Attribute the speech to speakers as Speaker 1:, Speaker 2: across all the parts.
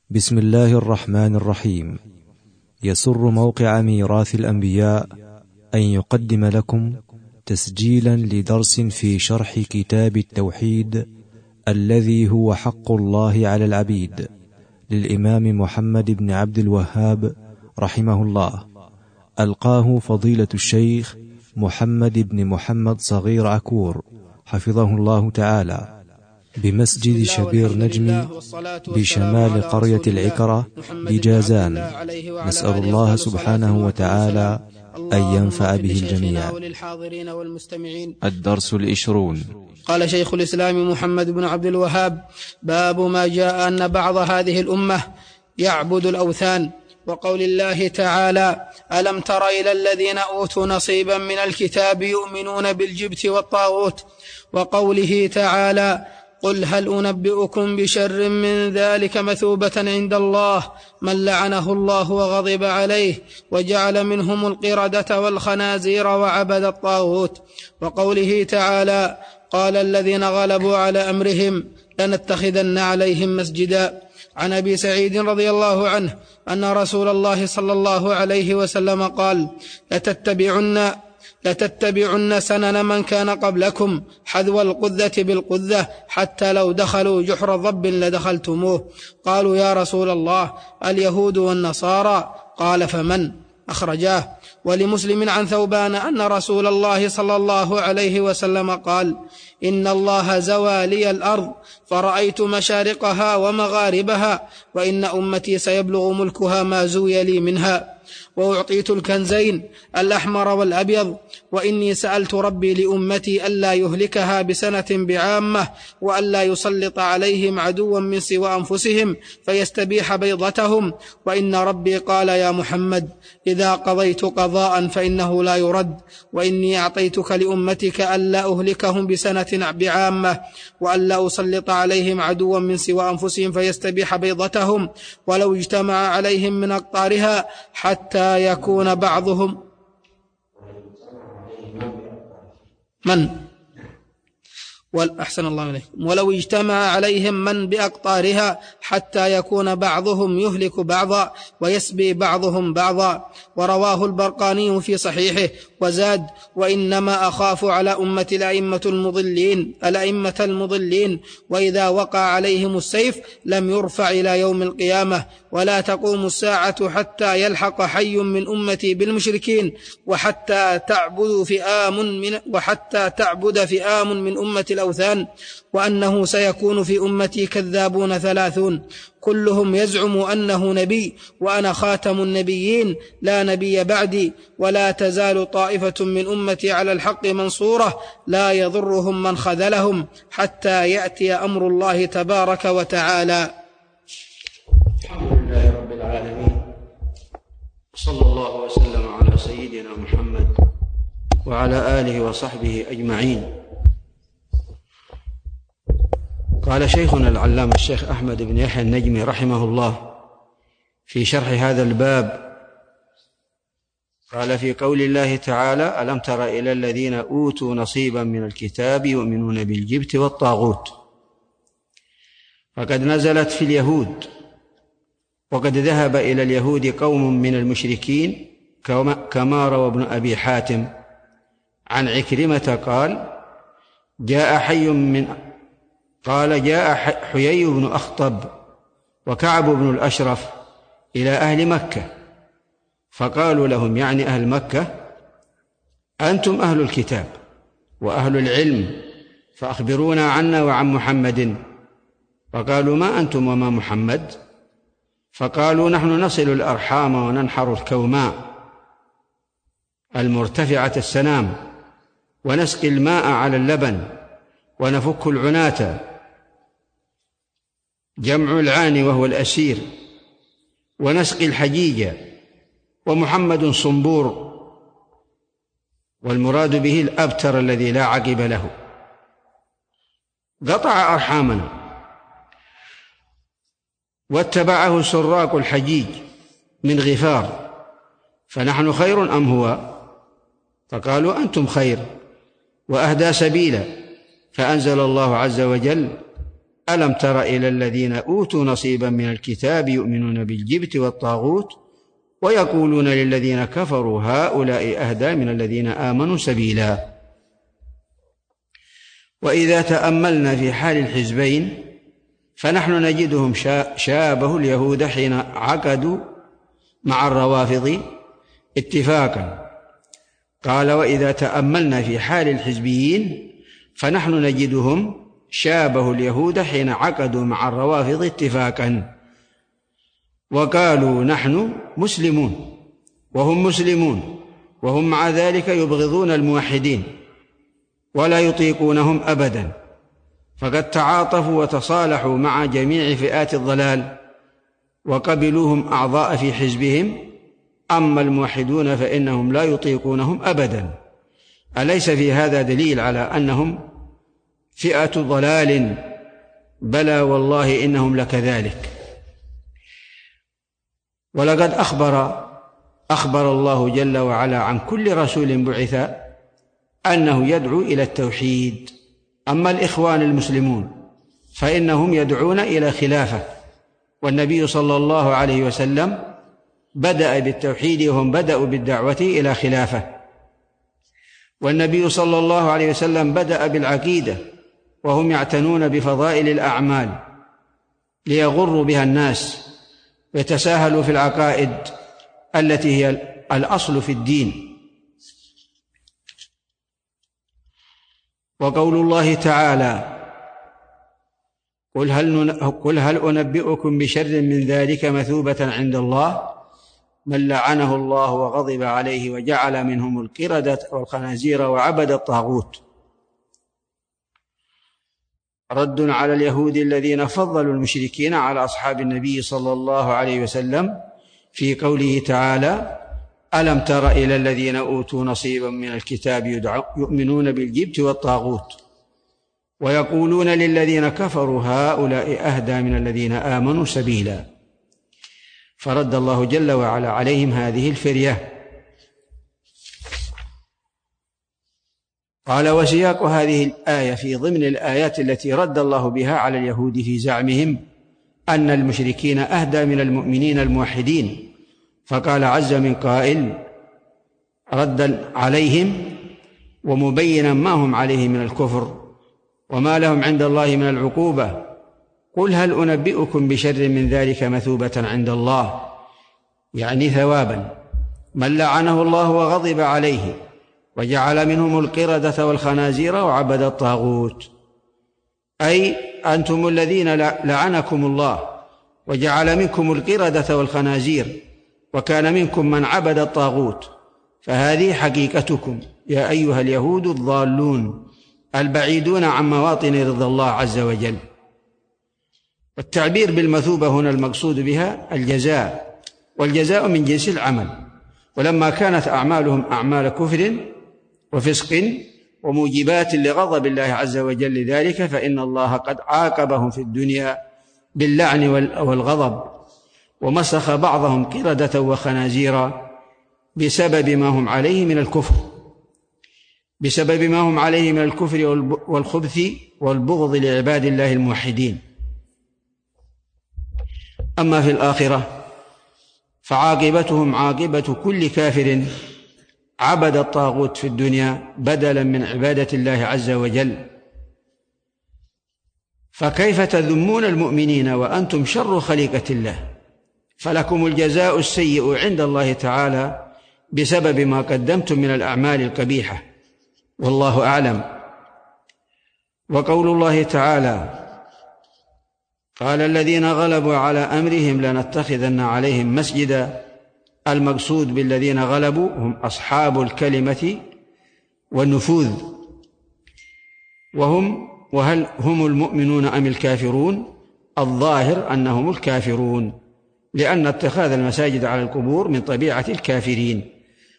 Speaker 1: بسم الله الرحمن الرحيم. يسر موقع ميراث الأنبياء أن يقدم لكم تسجيلا لدرس في شرح كتاب التوحيد الذي هو حق الله على العبيد للإمام محمد بن عبد الوهاب رحمه الله، ألقاه فضيلة الشيخ محمد بن محمد صغير عكور حفظه الله تعالى بمسجد شبير نجم بشمال قرية العكرة بجازان. نسأل الله سبحانه وتعالى أن ينفع به الجميع. الدرس 20.
Speaker 2: قال شيخ الإسلام محمد بن عبد الوهاب: باب ما جاء أن بعض هذه الأمة يعبد الأوثان، وقول الله تعالى: ألم تر إلى الذين أوتوا نصيبا من الكتاب يؤمنون بالجبت والطاغوت، وقوله تعالى: قل هل أنبئكم بشر من ذلك مثوبة عند الله من لعنه الله وغضب عليه وجعل منهم القردة والخنازير وعبد الطاغوت، وقوله تعالى: قال الذين غلبوا على أمرهم لنتخذن عليهم مسجدا. عن أبي سعيد رضي الله عنه أن رسول الله صلى الله عليه وسلم قال: لتتبعن سنن من كان قبلكم حذو القذة بالقذة حتى لو دخلوا جحر ضب لدخلتموه. قالوا: يا رسول الله، اليهود والنصارى؟ قال: فمن؟ أخرجاه. ولمسلم عن ثوبان أن رسول الله صلى الله عليه وسلم قال: إن الله زوى لي الأرض فرأيت مشارقها ومغاربها، وإن أمتي سيبلغ ملكها ما زوي لي منها، وأعطيت الكنزين الأحمر والأبيض، وإني سألت ربي لأمتي ألا يهلكها بسنة بعامة، وألا يسلط عليهم عدوا من سوى أنفسهم فيستبيح بيضتهم، وإن ربي قال: يا محمد، إذا قضيت قضاء فإنه لا يرد، وإني أعطيتك لأمتك ألا أهلكهم بسنة بعامة، وألا أسلط عليهم عدوا من سوى أنفسهم فيستبيح بيضتهم، ولو اجتمع عليهم من أقطارها حتى يكون بعضهم أحسن الله عليكم، ولو اجتمع عليهم من بأقطارها حتى يكون بعضهم يهلك بعضا ويسبي بعضهم بعضا. ورواه البرقاني في صحيحه وزاد: وإنما أخاف على أمة الأئمة المضلين، وإذا وقع عليهم السيف لم يرفع إلى يوم القيامة، ولا تقوم الساعة حتى يلحق حي من أمتي بالمشركين، وحتى تعبد فئام من أمة الأوثان، وأنه سيكون في أمتي كذابون 30 كلهم يزعم أنه نبي، وأنا خاتم النبيين لا نبي بعدي، ولا تزال طائفة من أمتي على الحق منصورة لا يضرهم من خذلهم حتى يأتي أمر الله تبارك وتعالى.
Speaker 3: الحمد لله رب العالمين، صلى الله وسلم على سيدنا محمد وعلى آله وصحبه أجمعين. قال شيخنا العلامة الشيخ أحمد بن يحيى النجمي رحمه الله في شرح هذا الباب، قال: في قول الله تعالى: ألم تر إلى الذين أوتوا نصيبا من الكتاب يؤمنون بالجبت والطاغوت، فقد نزلت في اليهود، وقد ذهب إلى اليهود قوم من المشركين كما روى ابن أبي حاتم عن عكرمة قال: جاء حيي بن أخطب وكعب بن الأشرف إلى أهل مكة، فقالوا لهم، يعني أهل مكة: أنتم أهل الكتاب وأهل العلم، فأخبرونا عنا وعن محمد. فقالوا: ما أنتم وما محمد؟ فقالوا: نحن نصل الأرحام وننحر الكوماء المرتفعة السنام، ونسقي الماء على اللبن، ونفك العناة جمع العاني وهو الأسير، ونسقي الحجيج، ومحمد صنبور، والمراد به الأبتر الذي لا عقب له، قطع أرحامنا، واتبعه سراق الحجيج من غفار، فنحن خير أم هو؟ فقالوا: أنتم خير وأهدى سبيلا. فأنزل الله عز وجل: ألم تر إلى الذين أوتوا نصيبا من الكتاب يؤمنون بالجبت والطاغوت ويقولون للذين كفروا هؤلاء أهدى من الذين آمنوا سبيلا. وإذا تأملنا في حال الحزبين فنحن نجدهم شابهوا اليهود حين عقدوا مع الروافض اتفاقا. قال: وإذا تأملنا في حال الحزبيين فنحن نجدهم شابهوا اليهود حين عقدوا مع الروافض اتفاقا وقالوا نحن مسلمون وهم مسلمون، وهم مع ذلك يبغضون الموحدين ولا يطيقونهم أبدا، فقد تعاطفوا وتصالحوا مع جميع فئات الضلال وقبلوهم أعضاء في حزبهم، أما الموحدون فإنهم لا يطيقونهم أبدا. أليس في هذا دليل على أنهم فئة ضلال؟ بلى والله إنهم لكذلك. ولقد أخبر الله جل وعلا عن كل رسول بعث أنه يدعو إلى التوحيد. أما الإخوان المسلمون فإنهم يدعون إلى خلافة، والنبي صلى الله عليه وسلم بدأ بالتوحيد وهم بدأوا بالدعوة إلى خلافة، والنبي صلى الله عليه وسلم بدأ بالعقيدة وهم يعتنون بفضائل الأعمال ليغروا بها الناس ويتساهلوا في العقائد التي هي الأصل في الدين. وقول الله تعالى: قل هل أنبئكم بشر من ذلك مثوبة عند الله من لعنه الله وغضب عليه وجعل منهم القردة والخنازير وعبد الطاغوت. رد على اليهود الذين فضلوا المشركين على أصحاب النبي صلى الله عليه وسلم في قوله تعالى: ألم تر إلى الذين أوتوا نصيبا من الكتاب يؤمنون بالجبت والطاغوت ويقولون للذين كفروا هؤلاء أهدى من الذين آمنوا سبيلا. فرد الله جل وعلا عليهم هذه الفرية. قال: وسياق هذه الآية في ضمن الآيات التي رد الله بها على اليهود في زعمهم أن المشركين أهدى من المؤمنين الموحدين، فقال عز من قائل ردا عليهم ومبينا ما هم عليه من الكفر وما لهم عند الله من العقوبة: قل هل أنبئكم بشر من ذلك مثوبة عند الله، يعني ثوابا، من لعنه الله وغضب عليه وجعل منهم القردة والخنازير وعبد الطاغوت، أي أنتم الذين لعنكم الله وجعل منكم القردة والخنازير وكان منكم من عبد الطاغوت، فهذه حقيقتكم يا أيها اليهود الضالون البعيدون عن مواطن رضا الله عز وجل. والتعبير بالمثوبة هنا المقصود بها الجزاء، والجزاء من جنس العمل، ولما كانت أعمالهم أعمال كفر وفسق وموجبات لغضب الله عز وجل ذلك، فإن الله قد عاقبهم في الدنيا باللعن والغضب، ومسخ بعضهم قردة وخنازير بسبب ما هم عليه من الكفر، بسبب ما هم عليه من الكفر والخبث والبغض لعباد الله الموحدين. أما في الآخرة فعاقبتهم عاقبة كل كافر عبد الطاغوت في الدنيا بدلا من عبادة الله عز وجل. فكيف تذمون المؤمنين وأنتم شر خليقة الله؟ فلكم الجزاء السيء عند الله تعالى بسبب ما قدمتم من الأعمال القبيحة، والله أعلم. وقول الله تعالى: قال الذين غلبوا على أمرهم لنتخذن عليهم مسجدا، المقصود بالذين غلبوا هم أصحاب الكلمة والنفوذ، وهل هم المؤمنون أم الكافرون؟ الظاهر أنهم الكافرون، لأن اتخاذ المساجد على القبور من طبيعة الكافرين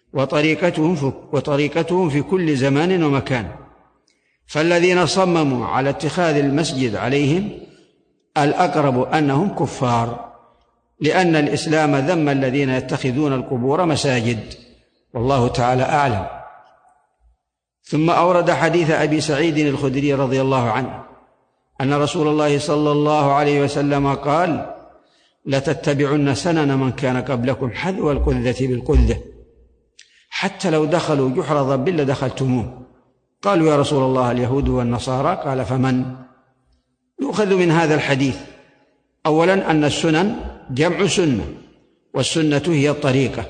Speaker 3: وطريقتهم في كل زمان ومكان. فالذين صمموا على اتخاذ المسجد عليهم الأقرب أنهم كفار، لأن الإسلام ذم الذين يتخذون القبور مساجد، والله تعالى أعلم. ثم أورد حديث أبي سعيد الخدري رضي الله عنه أن رسول الله صلى الله عليه وسلم قال: لتتبعن سنن من كان قبلكم حذو القذة بالقذة حتى لو دخلوا جحر ضب لدخلتموه. قالوا: يا رسول الله اليهود والنصارى. قال: فمن؟ يؤخذ من هذا الحديث أولا أن السنن جمع سنة، والسنة هي الطريقة.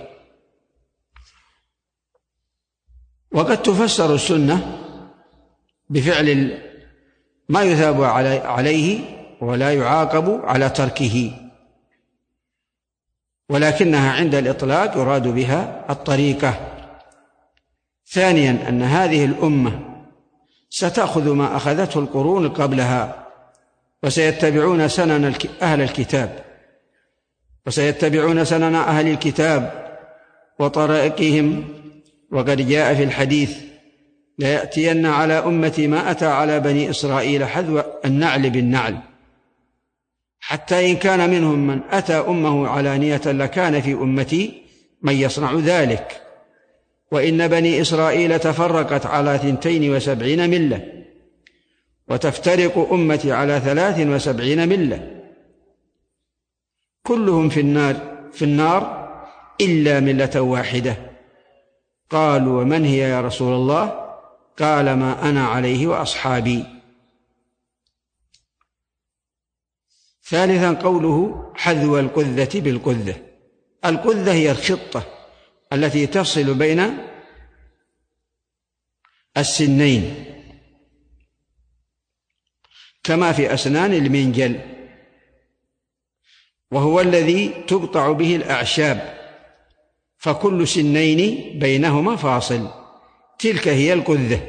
Speaker 3: وقد تفسر السنة بفعل ما يثاب عليه ولا يعاقب على تركه، ولكنها عند الإطلاق يراد بها الطريقة. ثانيا أن هذه الأمة ستأخذ ما أخذته القرون قبلها، وسيتبعون سنن أهل الكتاب، وسيتبعون سنن أهل الكتاب وطرائقهم. وقد جاء في الحديث: ليأتين على أمتي ما أتى على بني إسرائيل حذو النعل بالنعل، حتى إن كان منهم من أتى أمه علانية لكان في أمتي من يصنع ذلك. وإن بني إسرائيل تفرقت على 72 ملة، وتفترق أمتي على 73 ملة، كلهم في النار إلا ملة واحدة. قالوا: ومن هي يا رسول الله؟ قال: ما أنا عليه وأصحابي. ثالثا قوله: حذو القذة بالقذة. القذة هي الخطة التي تفصل بين السنين، كما في أسنان المنجل، وهو الذي تقطع به الأعشاب، فكل سنين بينهما فاصل، تلك هي القذة.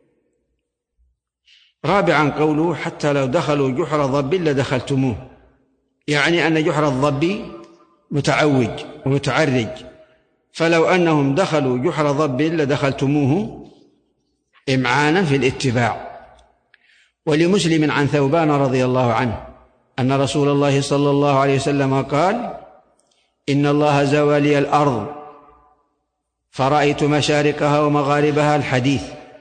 Speaker 3: رابعا قوله: حتى لو دخلوا جحر ضب لدخلتموه، يعني أن جحر الضب متعوج ومتعرج، فلو أنهم دخلوا جحر ضب لدخلتموه إمعانا في الاتباع. ولمسلم عن ثوبان رضي الله عنه أن رسول الله صلى الله عليه وسلم قال: إن الله زوى لي الأرض فرأيت مشارقها ومغاربها. الحديث.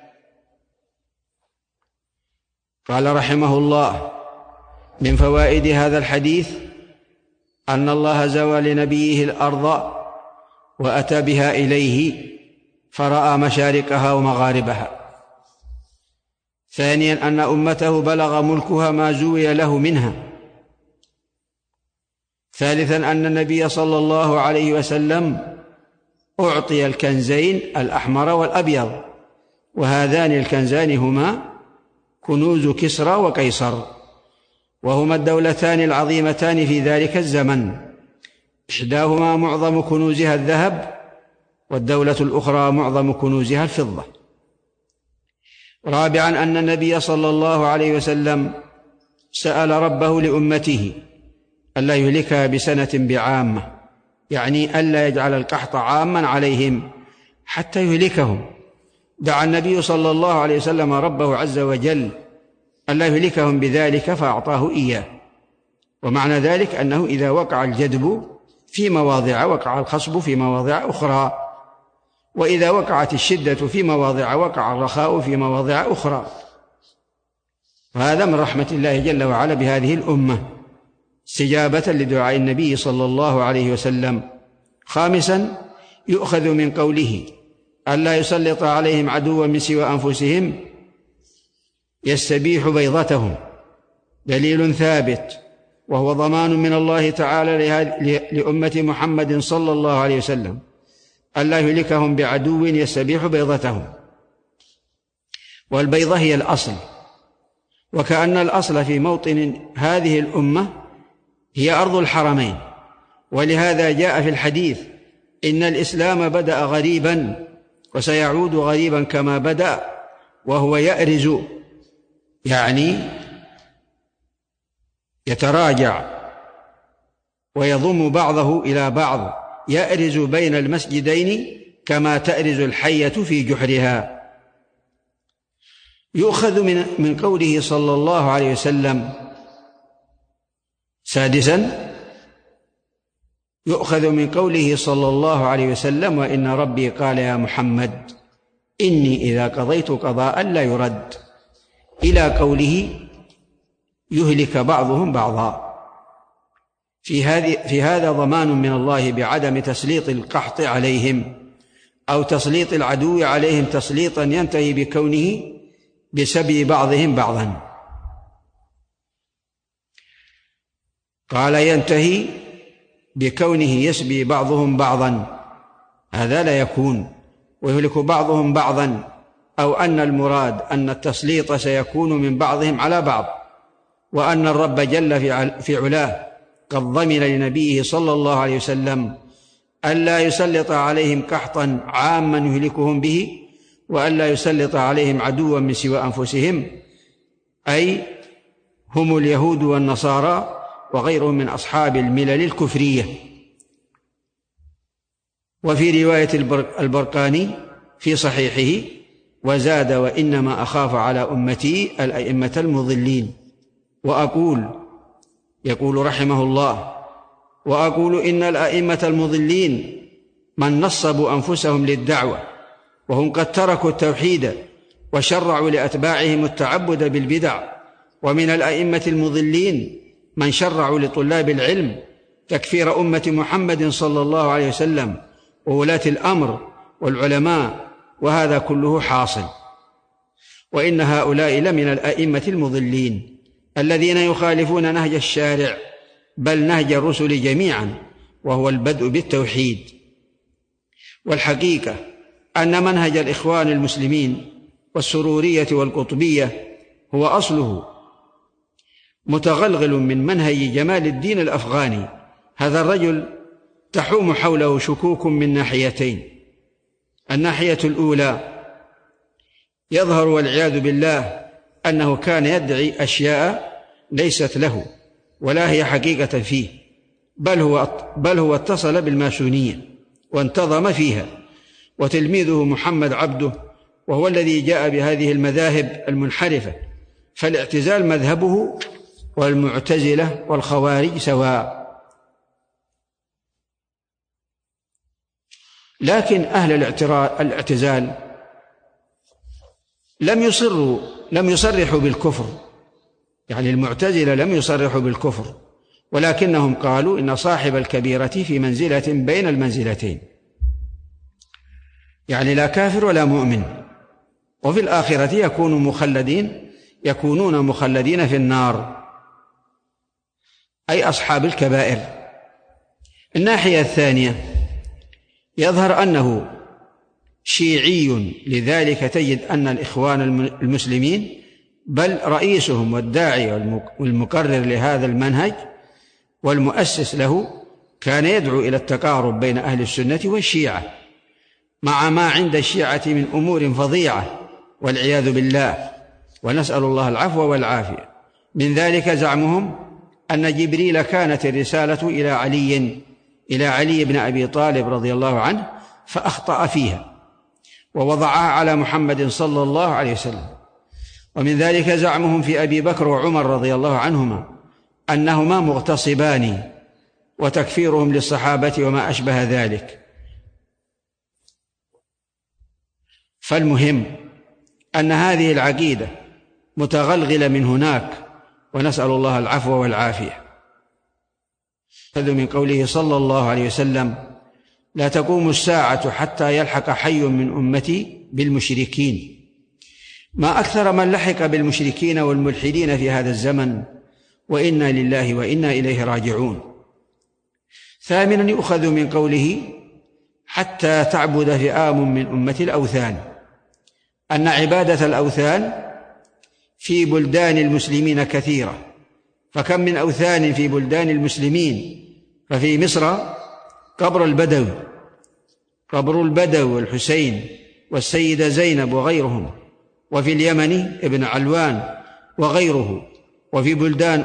Speaker 3: قال رحمه الله: من فوائد هذا الحديث أن الله زوى لنبيه الأرض وأتى بها إليه فرأى مشارقها ومغاربها. ثانيا أن أمته بلغ ملكها ما زوي له منها. ثالثا أن النبي صلى الله عليه وسلم أعطي الكنزين الأحمر والأبيض، وهذان الكنزان هما كنوز كسرى وقيصر، وهما الدولتان العظيمتان في ذلك الزمن، إحداهما معظم كنوزها الذهب، والدولة الأخرى معظم كنوزها الفضة. رابعا أن النبي صلى الله عليه وسلم سأل ربه لأمته ألا يهلكها بسنة بعامة، يعني ألا يجعل القحط عاما عليهم حتى يهلكهم. دعا النبي صلى الله عليه وسلم ربه عز وجل ألا يهلكهم بذلك فأعطاه إياه. ومعنى ذلك أنه إذا وقع الجدب في مواضع وقع الخصب في مواضع أخرى، وإذا وقعت الشدة في مواضع وقع الرخاء في مواضع أخرى. وهذا من رحمة الله جل وعلا بهذه الأمة استجابة لدعاء النبي صلى الله عليه وسلم. خامسا يؤخذ من قوله ألا يسلط عليهم عدوا من سوى أنفسهم يستبيح بيضتهم دليل ثابت، وهو ضمان من الله تعالى لأمة محمد صلى الله عليه وسلم ألا يهلكهم بعدو يستبيح بيضتهم. والبيضة هي الأصل، وكأن الأصل في موطن هذه الأمة هي أرض الحرمين، ولهذا جاء في الحديث إن الإسلام بدأ غريبا وسيعود غريبا كما بدأ، وهو يأرز، يعني يتراجع ويضم بعضه إلى بعض، يأرز بين المسجدين كما تأرز الحية في جحرها. يؤخذ من قوله صلى الله عليه وسلم. سادسا يؤخذ من قوله صلى الله عليه وسلم وإن ربي قال يا محمد إني إذا قضيت قضاء لا يرد، إلى قوله يهلك بعضهم بعضا. في هذا ضمان من الله بعدم تسليط القحط عليهم أو تسليط العدو عليهم تسليطا ينتهي بكونه بسبي بعضهم بعضا. قال ينتهي بكونه يسبي بعضهم بعضا، هذا لا يكون، ويهلك بعضهم بعضا، أو أن المراد أن التسليط سيكون من بعضهم على بعض، وأن الرب جل في علاه قد ضمن لنبيه صلى الله عليه وسلم ألا يسلط عليهم قحطا عاما يهلكهم به، وألا يسلط عليهم عدوا من سوى أنفسهم، أي هم اليهود والنصارى وغيرهم من أصحاب الملل الكفرية. وفي رواية البرقاني في صحيحه وزاد: وإنما أخاف على أمتي الأئمة المضلين. يقول رحمه الله: وأقول إن الأئمة المضلين من نصبوا أنفسهم للدعوة وهم قد تركوا التوحيد وشرعوا لأتباعهم التعبد بالبدع، ومن الأئمة المضلين من شرعوا لطلاب العلم تكفير أمة محمد صلى الله عليه وسلم وولاة الأمر والعلماء، وهذا كله حاصل. وإن هؤلاء لمن الأئمة المضلين الذين يخالفون نهج الشارع بل نهج الرسل جميعا، وهو البدء بالتوحيد. والحقيقة أن منهج الإخوان المسلمين والسرورية والقطبية هو أصله متغلغل من منهج جمال الدين الأفغاني. هذا الرجل تحوم حوله شكوك من ناحيتين: الناحية الأولى يظهر والعياذ بالله أنه كان يدعي أشياء ليست له ولا هي حقيقة فيه، بل هو اتصل بالماسونية وانتظم فيها، وتلميذه محمد عبده وهو الذي جاء بهذه المذاهب المنحرفة، فالاعتزال مذهبه، والمعتزلة والخوارج سواء. لكن أهل الاعتزال لم يصرحوا بالكفر، يعني المعتزلة لم يصرحوا بالكفر، ولكنهم قالوا إن صاحب الكبيرة في منزلة بين المنزلتين، يعني لا كافر ولا مؤمن، وفي الآخرة يكونون مخلدين في النار، أي أصحاب الكبائر. الناحية الثانية يظهر أنه شيعي، لذلك تجد أن الإخوان المسلمين بل رئيسهم والداعي والمقرر لهذا المنهج والمؤسس له كان يدعو إلى التقارب بين أهل السنة والشيعة، مع ما عند الشيعة من أمور فظيعة والعياذ بالله، ونسأل الله العفو والعافية. من ذلك زعمهم أن جبريل كانت الرسالة إلى علي بن أبي طالب رضي الله عنه فأخطأ فيها ووضعها على محمد صلى الله عليه وسلم. ومن ذلك زعمهم في أبي بكر وعمر رضي الله عنهما أنهما مغتصبان، وتكفيرهم للصحابة وما أشبه ذلك. فالمهم أن هذه العقيدة متغلغلة من هناك، ونسأل الله العفو والعافية. من قوله صلى الله عليه وسلم: لا تقوم الساعة حتى يلحق حي من أمتي بالمشركين. ما أكثر من لحق بالمشركين والملحدين في هذا الزمن، وإنا لله وإنا إليه راجعون. ثامنا يؤخذ من قوله: حتى تعبد فئام من أمة الأوثان، أن عبادة الأوثان في بلدان المسلمين كثيرة، فكم من أوثان في بلدان المسلمين. ففي مصر قبر البدوي والحسين والسيدة زينب وغيرهم، وفي اليمن ابن علوان وغيره، وفي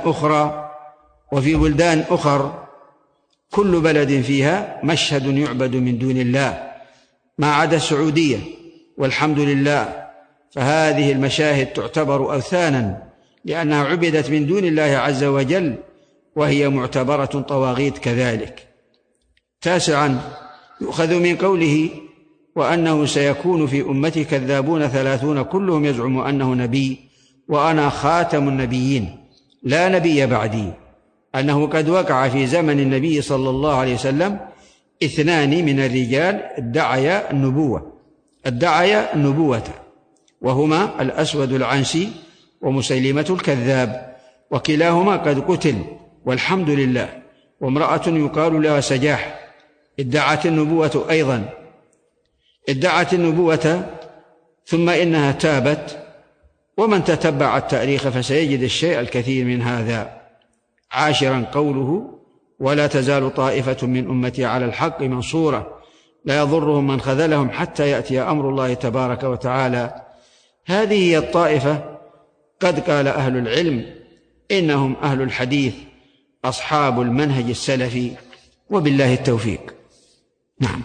Speaker 3: بلدان أخر كل بلد فيها مشهد يعبد من دون الله ما عدا السعودية، والحمد لله. فهذه المشاهد تعتبر أوثانا لأنها عبدت من دون الله عز وجل، وهي معتبرة طواغيت كذلك. تاسعا يؤخذ من قوله: وأنه سيكون في أمتي كذابون 30 كلهم يزعم أنه نبي وأنا خاتم النبيين، لا نبي بعدي، أنه قد وقع في زمن النبي صلى الله عليه وسلم 2 من الرجال ادعيا النبوة، وهما الأسود العنسي ومسيلمة الكذاب، وكلاهما قد قتل والحمد لله. وامرأة يقال لها سجاح ادعت النبوة ثم إنها تابت، ومن تتبع التاريخ فسيجد الشيء الكثير من هذا. 10 قوله: ولا تزال طائفة من أمتي على الحق منصورة لا يضرهم من خذلهم حتى يأتي أمر الله تبارك وتعالى. هذه هي الطائفة. قد قال أهل العلم إنهم أهل الحديث أصحاب المنهج السلفي، وبالله التوفيق. نعم.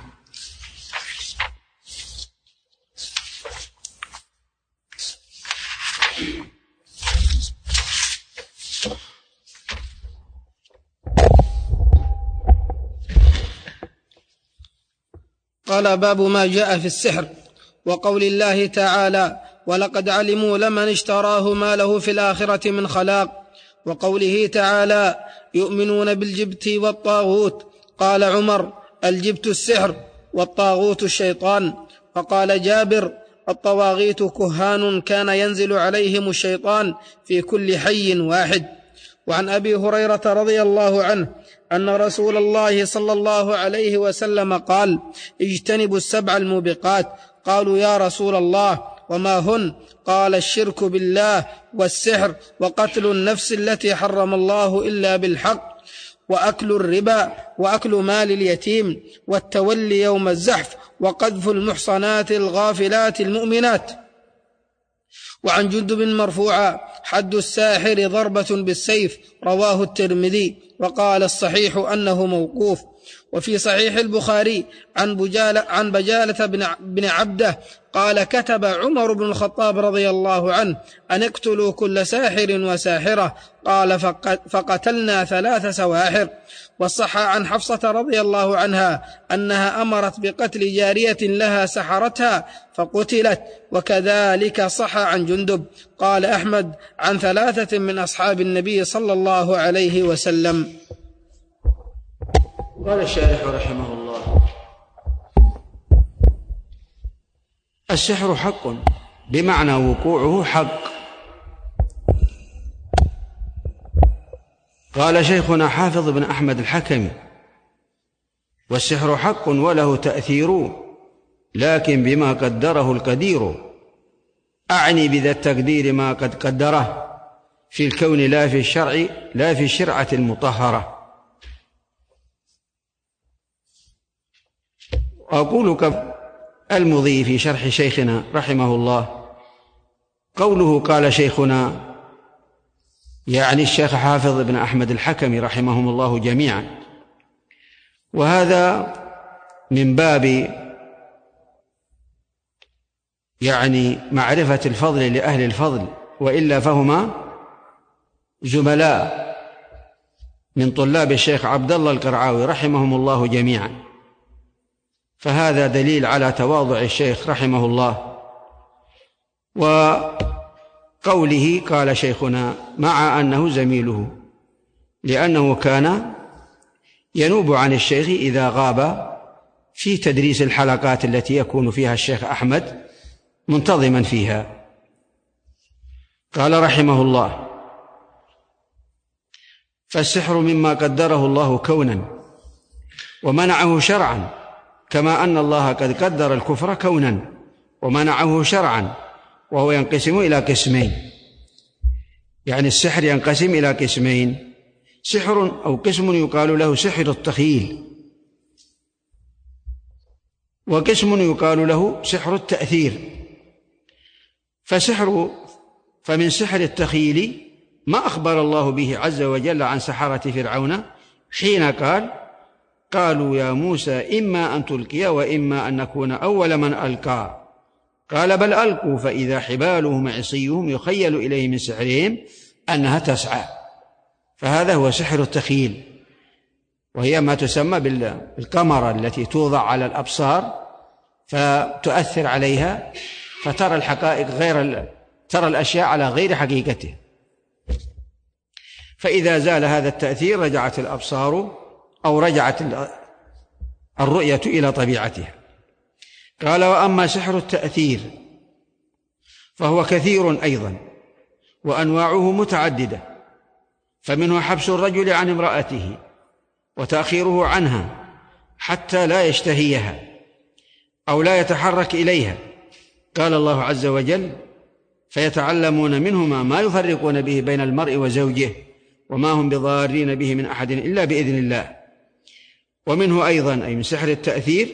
Speaker 2: قال: باب ما جاء في السحر، وقول الله تعالى: ولقد علموا لمن اشتراه ما له في الآخرة من خلاق، وقوله تعالى: يؤمنون بالجبت والطاغوت. قال عمر: الجبت السحر والطاغوت الشيطان. وقال جابر: الطواغيت كهان كان ينزل عليهم الشيطان في كل حي واحد. وعن أبي هريرة رضي الله عنه أن رسول الله صلى الله عليه وسلم قال: اجتنبوا 7 الموبقات. قالوا: يا رسول الله وما هن؟ قال: الشرك بالله، والسحر، وقتل النفس التي حرم الله إلا بالحق، وأكل الربا، وأكل مال اليتيم، والتولي يوم الزحف، وقذف المحصنات الغافلات المؤمنات. وعن جندب مرفوعا: حد الساحر ضربة بالسيف. رواه الترمذي، وقال الصحيح أنه موقوف. وفي صحيح البخاري عن بجالة بن عبده قال: كتب عمر بن الخطاب رضي الله عنه أن اقتلوا كل ساحر وساحرة. قال: فقتلنا 3 سواحر. وصح عن حفصة رضي الله عنها أنها أمرت بقتل جارية لها سحرتها فقتلت. وكذلك صح عن جندب. قال أحمد: عن 3 من أصحاب النبي صلى الله عليه وسلم.
Speaker 3: قال الشارح رحمه الله: السحر حق، بمعنى وقوعه حق. قال شيخنا حافظ بن أحمد الحكمي: والسحر حق وله تأثير، لكن بما قدره القدير. أعني بذا التقدير ما قد قدره في الكون لا في الشرعة المطهرة. أقول كالمضي في شرح شيخنا رحمه الله. قوله قال شيخنا يعني الشيخ حافظ بن أحمد الحكمي رحمهم الله جميعا، وهذا من باب يعني معرفة الفضل لأهل الفضل، وإلا فهما زملاء من طلاب الشيخ عبد الله القرعاوي رحمهم الله جميعا، فهذا دليل على تواضع الشيخ رحمه الله. وقوله قال شيخنا مع أنه زميله، لأنه كان ينوب عن الشيخ إذا غاب في تدريس الحلقات التي يكون فيها الشيخ أحمد منتظما فيها. قال رحمه الله: فالسحر مما قدره الله كونا ومنعه شرعا، كما أن الله قد قدر الكفر كونا ومنعه شرعا، وهو ينقسم إلى قسمين. يعني السحر ينقسم إلى قسمين: سحر أو قسم يقال له سحر التخيل، وقسم يقال له سحر التأثير. فمن سحر التخيل ما أخبر الله به عز وجل عن سحرة فرعون حين قالوا يا موسى إما أن تلقي وإما أن نكون أول من ألقى. قال: بل ألقوا فإذا حبالهم عصيهم يخيل إليه من سحرهم أنها تسعى. فهذا هو سحر التخيل، وهي ما تسمى بالكاميرا التي توضع على الأبصار فتؤثر عليها فترى الحقائق ترى الأشياء على غير حقيقته. فإذا زال هذا التأثير رجعت الأبصار أو رجعت الرؤية إلى طبيعتها. قال: وأما سحر التأثير فهو كثير أيضا، وأنواعه متعددة، فمنه حبس الرجل عن امرأته وتأخيره عنها حتى لا يشتهيها أو لا يتحرك إليها. قال الله عز وجل: فيتعلمون منهما ما يفرقون به بين المرء وزوجه وما هم بضارين به من أحد إلا بإذن الله. ومنه أيضا أي من سحر التأثير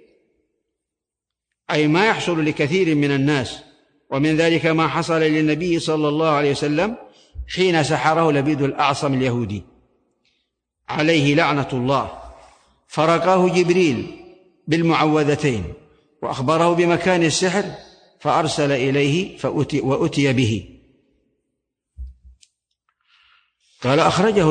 Speaker 3: أي ما يحصل لكثير من الناس، ومن ذلك ما حصل للنبي صلى الله عليه وسلم حين سحره لبيد الأعصم اليهودي عليه لعنة الله، فرقاه جبريل بالمعوذتين وأخبره بمكان السحر فأرسل إليه وأتي به. قال: أخرجه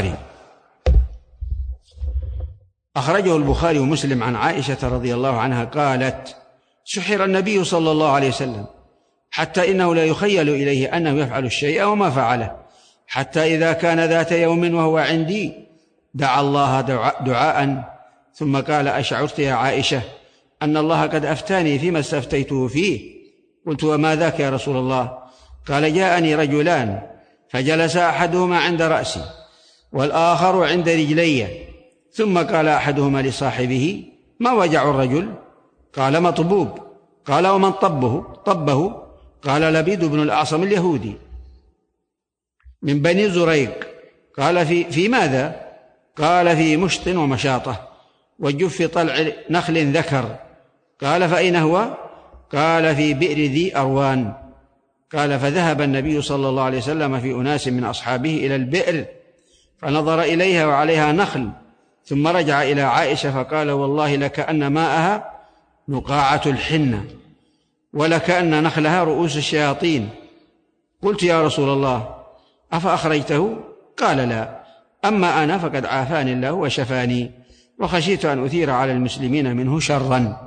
Speaker 3: البخاري ومسلم عن عائشة رضي الله عنها قالت: سحر النبي صلى الله عليه وسلم حتى إنه لا يخيل إليه أنه يفعل الشيء وما فعله، حتى إذا كان ذات يوم وهو عندي دعا الله دعاء ثم قال: أشعرت يا عائشة أن الله قد أفتاني فيما استفتيته فيه؟ قلت: وما ذاك يا رسول الله؟ قال: جاءني رجلان فجلس أحدهما عند رأسي والآخر عند رجلي، ثم قال أحدهما لصاحبه: ما وجع الرجل؟ قال: مطبوب. قال: ومن طبه؟ قال: لبيد بن الأعصم اليهودي من بني زريق. قال: في ماذا؟ قال: في مشط ومشاطة وجف طلع نخل ذكر. قال: فأين هو؟ قال: في بئر ذي أروان. قال: فذهب النبي صلى الله عليه وسلم في أناس من أصحابه إلى البئر فنظر إليها وعليها نخل، ثم رجع إلى عائشة فقال: والله لكأن ماءها نقاعة الحنة ولكأن نخلها رؤوس الشياطين. قلت: يا رسول الله أفأخرجته؟ قال: لا، أما أنا فقد عافاني الله وشفاني، وخشيت أن أثير على المسلمين منه شرا.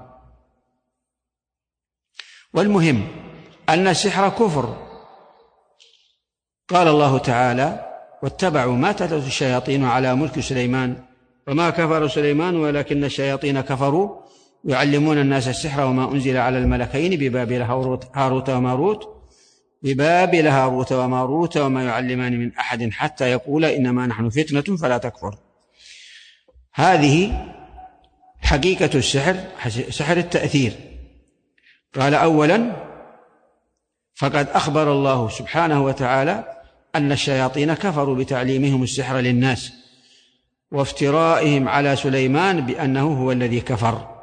Speaker 3: والمهم أن السحر كفر. قال الله تعالى: واتبعوا ما تتلو الشياطين على ملك سليمان وما كفر سليمان ولكن الشياطين كفروا يعلمون الناس السحر وما أنزل على الملكين ببابل هاروت وماروت وما يعلمان من أحد حتى يقولا إنما نحن فتنة فلا تكفر. هذه حقيقة السحر، سحر التأثير. قال: أولا فقد أخبر الله سبحانه وتعالى أن الشياطين كفروا بتعليمهم السحر للناس وافترائهم على سليمان بأنه هو الذي كفر.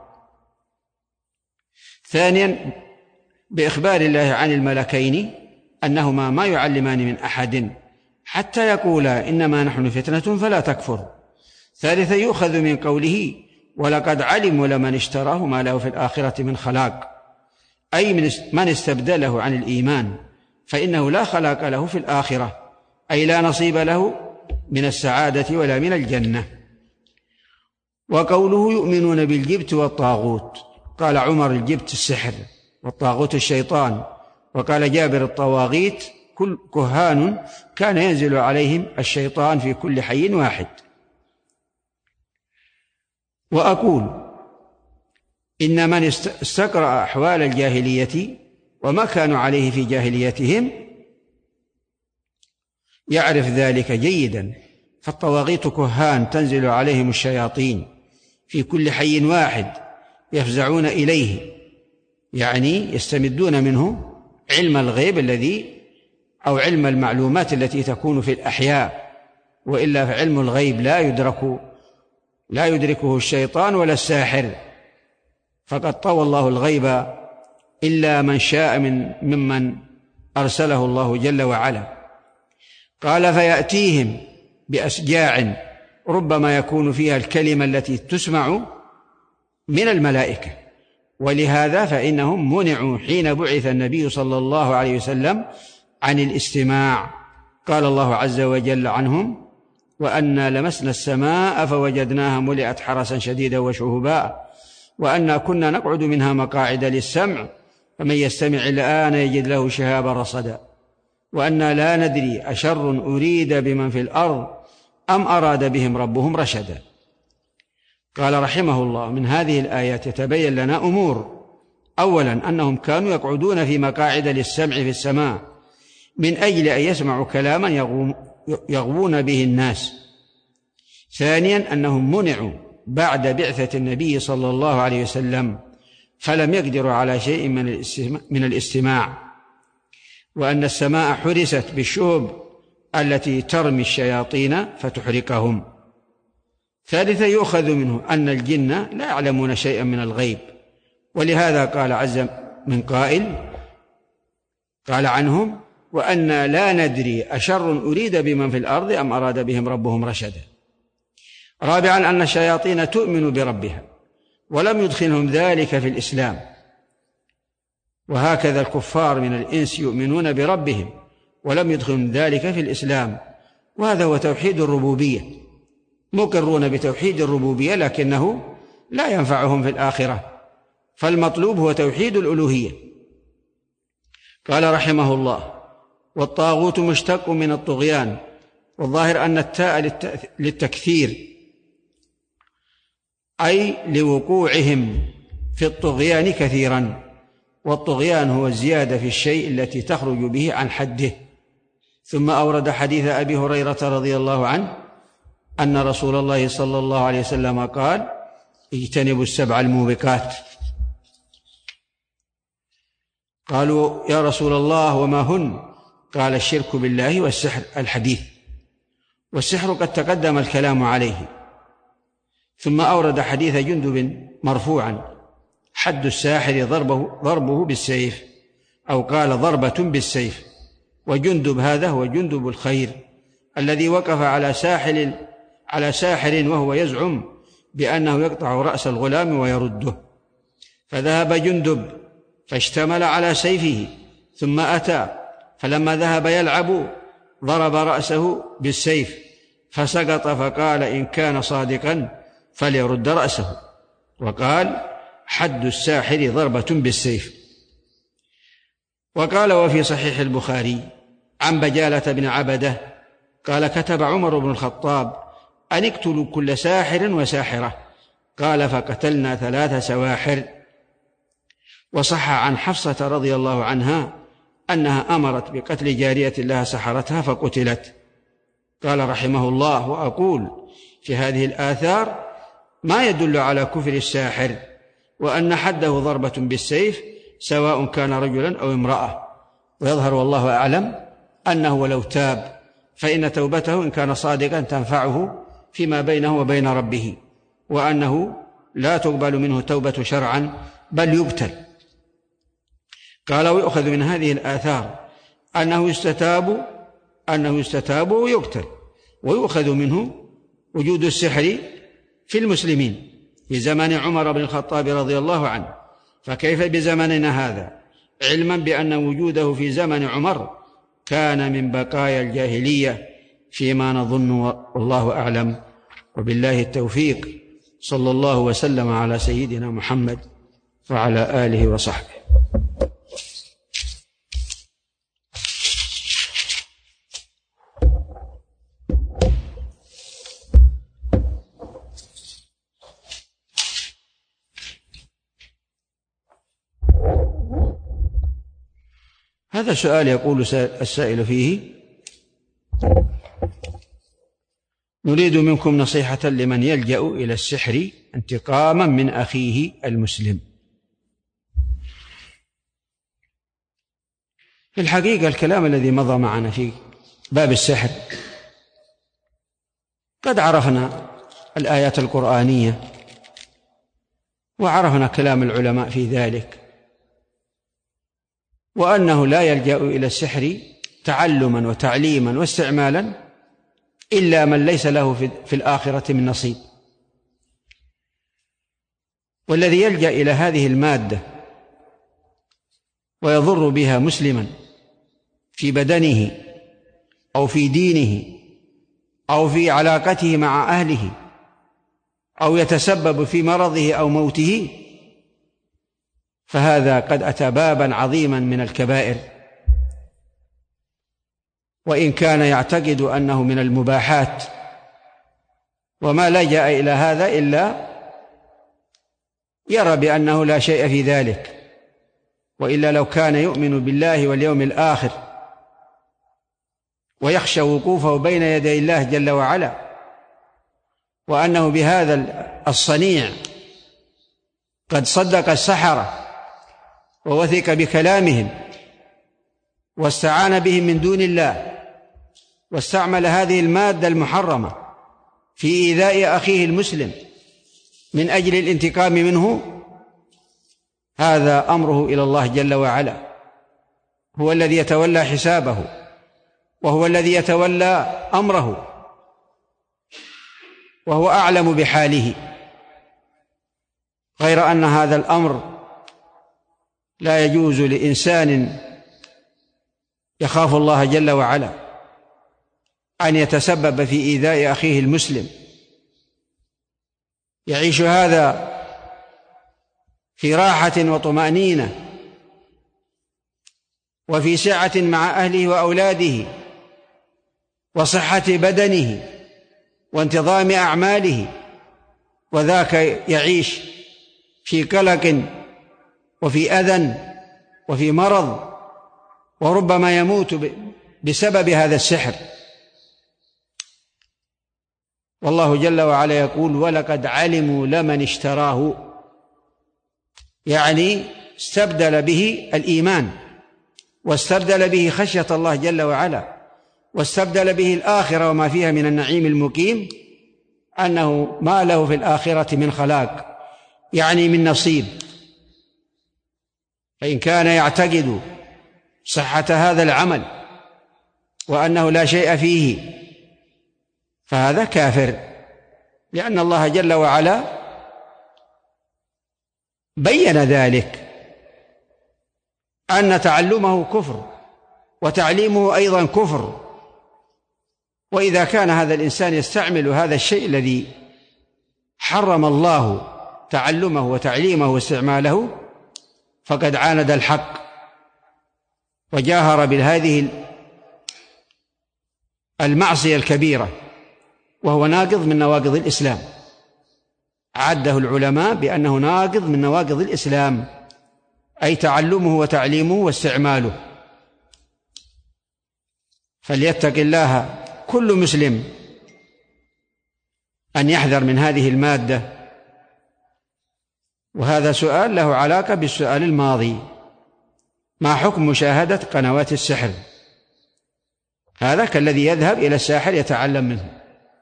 Speaker 3: ثانيا بإخبار الله عن الملكين أنهما ما يعلمان من أحد حتى يقولا إنما نحن فتنة فلا تكفر. ثالثا يؤخذ من قوله: ولقد علموا لمن اشتراه ما له في الآخرة من خلاق، أي من استبدله عن الإيمان فإنه لا خلاق له في الآخرة، أي لا نصيب له من السعادة ولا من الجنة. وقوله: يؤمنون بالجبت والطاغوت، قال عمر: الجبت السحر والطاغوت الشيطان. وقال جابر: الطواغيت كهان كان ينزل عليهم الشيطان في كل حي واحد. وأقول: إن من استقرأ أحوال الجاهلية وما كانوا عليه في جاهليتهم يعرف ذلك جيدا، فالطواغيت كهان تنزل عليهم الشياطين في كل حي واحد يفزعون إليه، يعني يستمدون منه علم الغيب أو علم المعلومات التي تكون في الأحياء، وإلا فعلم الغيب لا يدركه الشيطان ولا الساحر، فقد طوى الله الغيب إلا من شاء ممن أرسله الله جل وعلا. قال: فيأتيهم بأسجاع ربما يكون فيها الكلمة التي تسمع من الملائكة، ولهذا فإنهم منعوا حين بعث النبي صلى الله عليه وسلم عن الاستماع. قال الله عز وجل عنهم: وأنا لمسنا السماء فوجدناها ملئت حرسا شديدا وشهبا وأنا كنا نقعد منها مقاعد للسمع فمن يستمع الآن يجد له شهابا رصدا. وأنا لا ندري أشر أريد بمن في الأرض أم أراد بهم ربهم رشدا. قال رحمه الله: من هذه الآيات يتبين لنا أمور: أولا أنهم كانوا يقعدون في مقاعد للسمع في السماء من أجل أن يسمعوا كلاما يغوون به الناس. ثانيا أنهم منعوا بعد بعثة النبي صلى الله عليه وسلم فلم يقدروا على شيء من الاستماع، وأن السماء حرست بالشهب التي ترمي الشياطين فتحرقهم. ثالثا يؤخذ منه أن الجن لا يعلمون شيئا من الغيب، ولهذا قال عز من قائل قال عنهم: وأنا لا ندري أشر أريد بمن في الأرض أم أراد بهم ربهم رشدا. رابعا أن الشياطين تؤمن بربها ولم يدخلهم ذلك في الإسلام، وهكذا الكفار من الإنس يؤمنون بربهم ولم يدخلهم ذلك في الإسلام، وهذا هو توحيد الربوبية، مقرون بتوحيد الربوبية لكنه لا ينفعهم في الآخرة، فالمطلوب هو توحيد الألوهية. قال رحمه الله: والطاغوت مشتق من الطغيان، والظاهر أن التاء للتكثير أي لوقوعهم في الطغيان كثيرا، والطغيان هو الزيادة في الشيء التي تخرج به عن حده. ثم أورد حديث أبي هريرة رضي الله عنه أن رسول الله صلى الله عليه وسلم قال: اجتنبوا السبع الموبقات. قالوا: يا رسول الله وما هن؟ قال: الشرك بالله والسحر. الحديث. والسحر قد تقدم الكلام عليه. ثم أورد حديث جندب مرفوعا: حد الساحر ضربه بالسيف، أو قال ضربة بالسيف. وجندب هذا هو جندب الخير الذي وقف على ساحر وهو يزعم بأنه يقطع رأس الغلام ويرده، فذهب جندب فاشتمل على سيفه ثم أتى، فلما ذهب يلعب ضرب رأسه بالسيف فسقط، فقال: إن كان صادقا فليرد رأسه. وقال: حد الساحر ضربة بالسيف. وقال: وفي صحيح البخاري عن بجالة بن عبده قال: كتب عمر بن الخطاب أن اقتلوا كل ساحر وساحرة. قال: فقتلنا 3 سواحر. وصح عن حفصة رضي الله عنها أنها أمرت بقتل جارية لها سحرتها فقتلت. قال رحمه الله: وأقول في هذه الآثار ما يدل على كفر الساحر، وأن حده ضربة بالسيف سواء كان رجلا أو امرأة. ويظهر والله أعلم أنه لو تاب فإن توبته إن كان صادقا تنفعه فيما بينه وبين ربه، وأنه لا تقبل منه توبة شرعا بل يقتل. قال: ويؤخذ من هذه الآثار أنه يستتاب ويقتل. ويؤخذ منه وجود السحر في المسلمين في زمن عمر بن الخطاب رضي الله عنه، فكيف بزمننا هذا، علما بأن وجوده في زمن عمر كان من بقايا الجاهلية فيما نظن، والله أعلم، وبالله التوفيق. صلى الله وسلم على سيدنا محمد وعلى آله وصحبه. هذا سؤال يقول السائل فيه: نريد منكم نصيحة لمن يلجأ إلى السحر انتقاما من أخيه المسلم. في الحقيقة الكلام الذي مضى معنا في باب السحر قد عرفنا الآيات القرآنية وعرفنا كلام العلماء في ذلك، وأنه لا يلجأ إلى السحر تعلما وتعليما واستعمالا إلا من ليس له في الآخرة من نصيب. والذي يلجأ إلى هذه المادة ويضر بها مسلما في بدنه أو في دينه أو في علاقته مع أهله أو يتسبب في مرضه أو موته، فهذا قد أتى بابا عظيما من الكبائر. وإن كان يعتقد أنه من المباحات، وما لجأ إلى هذا إلا يرى بأنه لا شيء في ذلك، وإلا لو كان يؤمن بالله واليوم الآخر ويخشى وقوفه بين يدي الله جل وعلا، وأنه بهذا الصنيع قد صدق السحرة ووثق بكلامهم واستعان بهم من دون الله، واستعمل هذه المادة المحرمة في إيذاء أخيه المسلم من أجل الانتقام منه، هذا أمره إلى الله جل وعلا، هو الذي يتولى حسابه، وهو الذي يتولى أمره، وهو أعلم بحاله. غير أن هذا الأمر لا يجوز لإنسان يخاف الله جل وعلا أن يتسبب في إيذاء أخيه المسلم. يعيش هذا في راحة وطمأنينة وفي سعة مع أهله وأولاده وصحة بدنه وانتظام أعماله، وذاك يعيش في قلق وفي أذى وفي مرض، وربما يموت بسبب هذا السحر. والله جل وعلا يقول: ولقد علموا لمن اشتراه، يعني استبدل به الإيمان، واستبدل به خشية الله جل وعلا، واستبدل به الآخرة وما فيها من النعيم المقيم، أنه ما له في الآخرة من خلاق، يعني من نصيب. فإن كان يعتقد صحة هذا العمل وأنه لا شيء فيه فهذا كافر، لأن الله جل وعلا بين ذلك، أن تعلمه كفر وتعليمه أيضا كفر. وإذا كان هذا الإنسان يستعمل هذا الشيء الذي حرم الله تعلمه وتعليمه واستعماله فقد عاند الحق وجاهر بهذه المعصية الكبيرة، وهو ناقض من نواقض الإسلام، عده العلماء بأنه ناقض من نواقض الإسلام، أي تعلمه وتعليمه واستعماله. فليتق الله كل مسلم أن يحذر من هذه المادة. وهذا سؤال له علاقة بالسؤال الماضي: ما حكم مشاهدة قنوات السحر؟ هذا كالذي يذهب إلى الساحر يتعلم منه.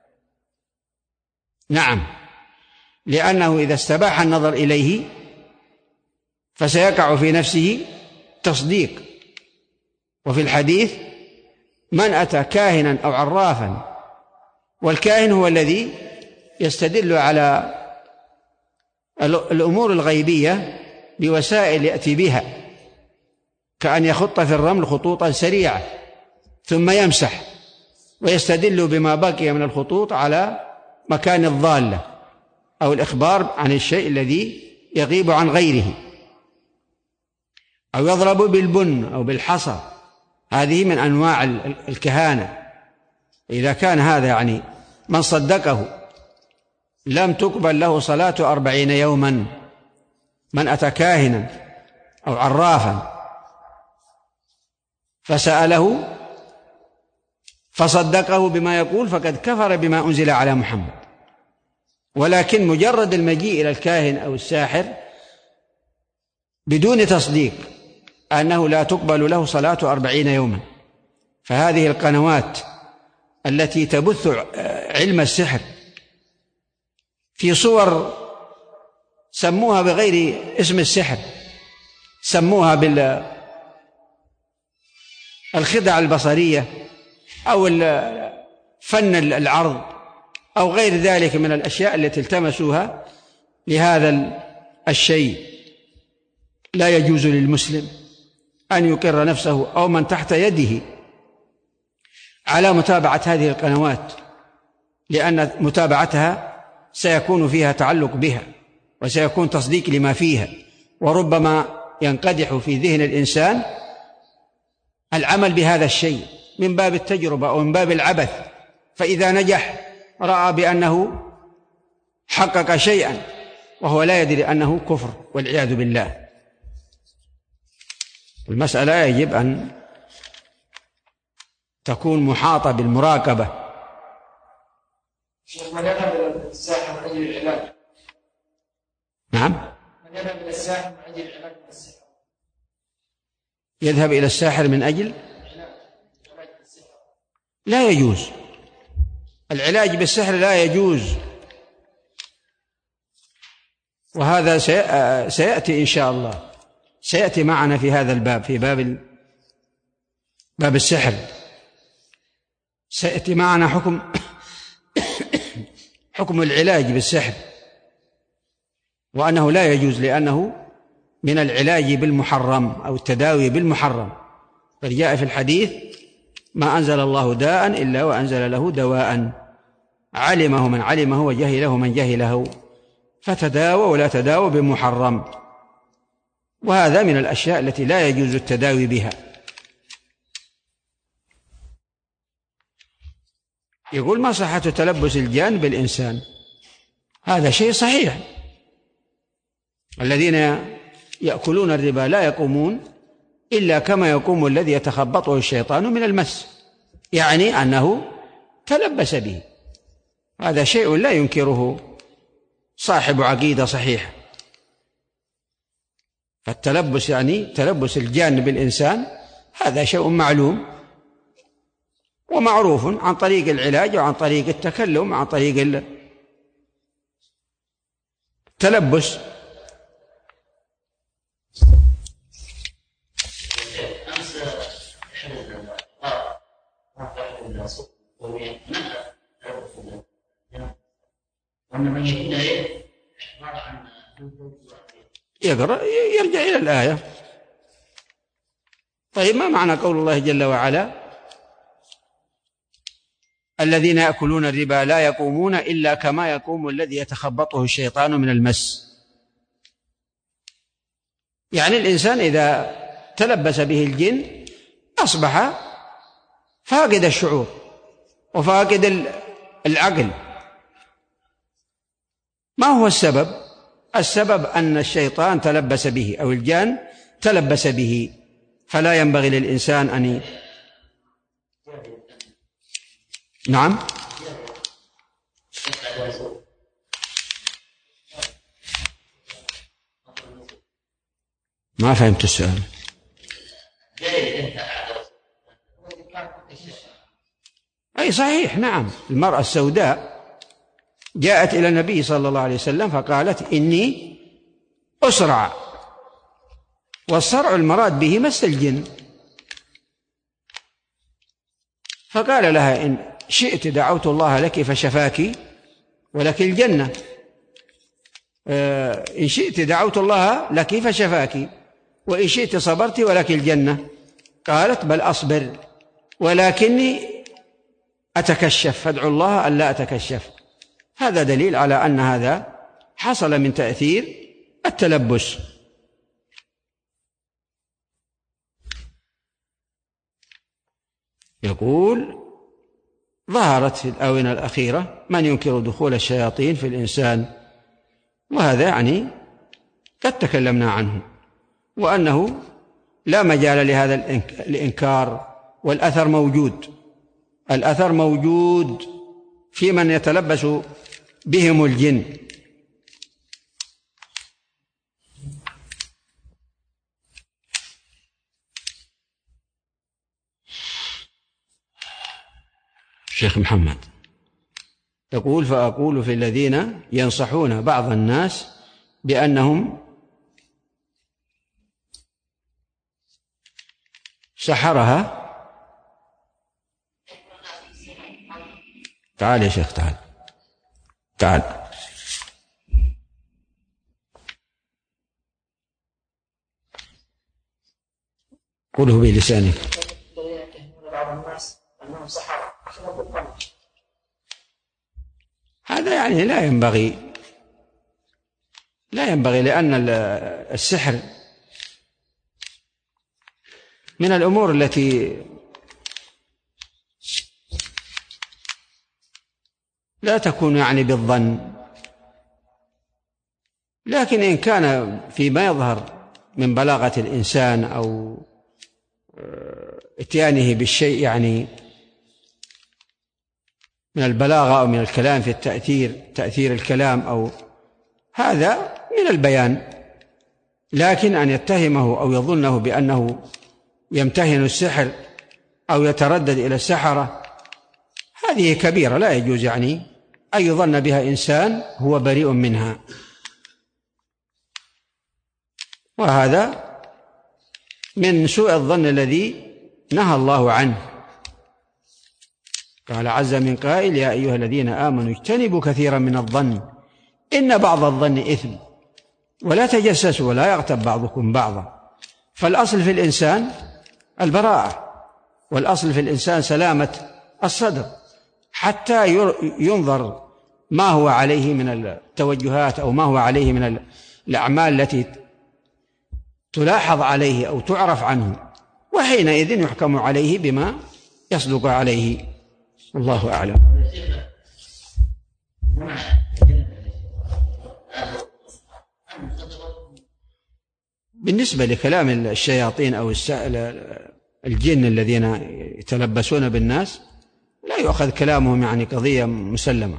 Speaker 3: نعم، لأنه إذا استباح النظر إليه فسيقع في نفسه تصديق. وفي الحديث: من أتى كاهنا أو عرافا، والكاهن هو الذي يستدل على الأمور الغيبية بوسائل يأتي بها، كأن يخط في الرمل خطوطا سريعة ثم يمسح، ويستدل بما بقي من الخطوط على مكان الضالة أو الإخبار عن الشيء الذي يغيب عن غيره، أو يضرب بالبن أو بالحصى، هذه من أنواع الكهانة. إذا كان هذا يعني من صدقه لم تقبل له صلاة 40 يوما. من أتى كاهنا أو عرافا فسأله فصدقه بما يقول فقد كفر بما أنزل على محمد. ولكن مجرد المجيء إلى الكاهن أو الساحر بدون تصديق أنه لا تقبل له صلاة 40 يوما. فهذه القنوات التي تبث علم السحر في صور سموها بغير اسم السحر، سموها بالخدع البصرية أو فن العرض أو غير ذلك من الأشياء التي التمسوها لهذا الشيء. لا يجوز للمسلم أن يقر نفسه أو من تحت يده على متابعة هذه القنوات، لأن متابعتها سيكون فيها تعلق بها وسيكون تصديق لما فيها، وربما ينقدح في ذهن الإنسان العمل بهذا الشيء من باب التجربة أو من باب العبث، فإذا نجح رأى بأنه حقق شيئا وهو لا يدري أنه كفر والعياذ بالله. المسألة يجب أن تكون محاطة بالمراقبة.
Speaker 2: من يذهب إلى الساحر من أجل العلاج؟
Speaker 3: نعم،
Speaker 2: من يذهب إلى الساحر من أجل العلاج من السحر؟
Speaker 3: يذهب إلى الساحر من أجل
Speaker 2: السحر؟
Speaker 3: لا يجوز، العلاج بالسحر لا يجوز، وهذا سيأتي إن شاء الله، سيأتي معنا في هذا الباب، في باب السحر سيأتي معنا حكم العلاج بالسحر، وأنه لا يجوز لأنه من العلاج بالمحرم أو التداوي بالمحرم. قد جاء في الحديث: ما أنزل الله داء إلا وأنزل له دواء، علمه من علمه وجهله من جهله، فتداوى ولا تداوى بمحرم، وهذا من الأشياء التي لا يجوز التداوي بها. يقول: ما صحة تلبس الجان بالإنسان؟ هذا شيء صحيح. الذين يأكلون الربا لا يقومون إلا كما يقوم الذي يتخبطه الشيطان من المس، يعني أنه تلبس به. هذا شيء لا ينكره صاحب عقيدة صحيحة. فالتلبس يعني تلبس الجان بالإنسان هذا شيء معلوم ومعروف عن طريق العلاج وعن طريق التكلم، عن طريق التلبس. يقرأ يرجع إلى الآية. طيب، ما معنى قول الله جل وعلا: الذين يأكلون الربا لا يقومون إلا كما يقوم الذي يتخبطه الشيطان من المس؟ يعني الإنسان إذا تلبس به الجن أصبح فاقد الشعور وفاقد العقل. ما هو السبب؟ السبب أن الشيطان تلبس به أو الجان تلبس به، فلا ينبغي للإنسان أن نعم. ما فهمت السؤال. أي صحيح، نعم. المرأة السوداء جاءت إلى النبي صلى الله عليه وسلم فقالت: إني أسرع، والصرع المراد به مس الجن، فقال لها: إن شئت دعوت الله لك فشفاك ولك الجنة، إن شئت دعوت الله لك فشفاك وإن شئت صبرت ولك الجنة. قالت: بل أصبر ولكني أتكشف، فادعو الله ألا أتكشف. هذا دليل على أن هذا حصل من تأثير التلبس. يقول: ظهرت في الآونة الأخيرة من ينكر دخول الشياطين في الإنسان، وهذا يعني قد تكلمنا عنه، وأنه لا مجال لهذا الإنكار، والأثر موجود، الأثر موجود في من يتلبس بهم الجن. الشيخ محمد يقول: فأقول في الذين ينصحون بعض الناس بأنهم سحرها. تعال يا شيخ، تعال. قله بلسانك. هذا يعني لا ينبغي، لأن السحر من الأمور التي لا تكون يعني بالظن. لكن إن كان فيما يظهر من بلاغة الإنسان أو اتيانه بالشيء يعني من البلاغة أو من الكلام في تأثير الكلام، أو هذا من البيان. لكن أن يتهمه أو يظنه بأنه يمتهن السحر أو يتردد إلى السحرة، هذه كبيرة لا يجوز يعني أن يظن بها إنسان هو بريء منها، وهذا من سوء الظن الذي نهى الله عنه. قال عز من قائل: يا أيها الذين آمنوا اجتنبوا كثيرا من الظن إن بعض الظن إثم ولا تجسسوا ولا يغتب بعضكم بعضا. فالأصل في الإنسان البراءة، والأصل في الإنسان سلامة الصدر، حتى ينظر ما هو عليه من التوجهات أو ما هو عليه من الأعمال التي تلاحظ عليه أو تعرف عنه، وحينئذ يحكم عليه بما يصدق عليه. الله أعلم. بالنسبة لكلام الشياطين أو الجن الذين يتلبسون بالناس، لا يؤخذ كلامهم يعني قضية مسلمة،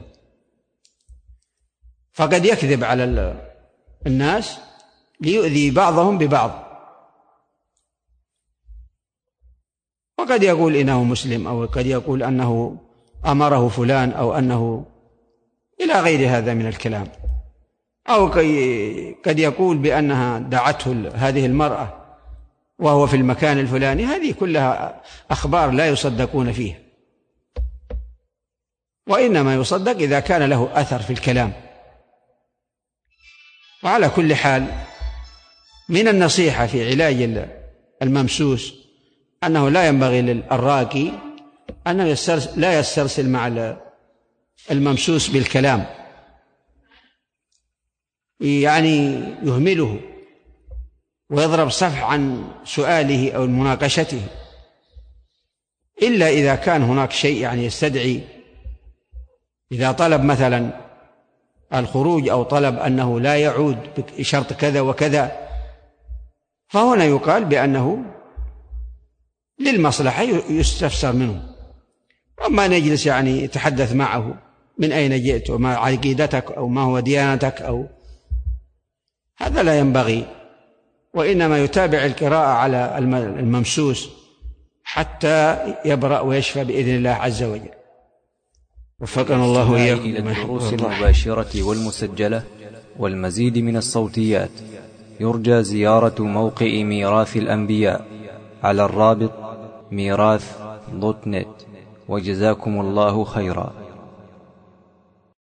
Speaker 3: فقد يكذب على الناس ليؤذي بعضهم ببعض، وقد يقول إنه مسلم، أو قد يقول أنه أمره فلان، أو أنه إلى غير هذا من الكلام، أو قد يقول بأنها دعته هذه المرأة وهو في المكان الفلاني. هذه كلها أخبار لا يصدقون فيها، وإنما يصدق إذا كان له أثر في الكلام. وعلى كل حال من النصيحة في علاج الممسوس أنه لا ينبغي للراقي أنه لا يسترسل مع الممسوس بالكلام، يعني يهمله ويضرب صفح عن سؤاله أو مناقشته، إلا إذا كان هناك شيء يعني يستدعي، إذا طلب مثلا الخروج أو طلب أنه لا يعود بشرط كذا وكذا، فهنا يقال بأنه للمصلحة يستفسر منه. أما نجلس يعني يتحدث معه من أين جئت وما عقيدتك أو ما هو ديانتك، أو هذا لا ينبغي، وإنما يتابع القراءة على الممسوس حتى يبرأ ويشفى بإذن الله عز وجل. وفقنا الله وإياكم
Speaker 1: إلى الدروس المباشرة والمسجلة والمزيد من الصوتيات، يرجى زيارة موقع ميراث الأنبياء على الرابط ميراث.net. وجزاكم الله خيرا.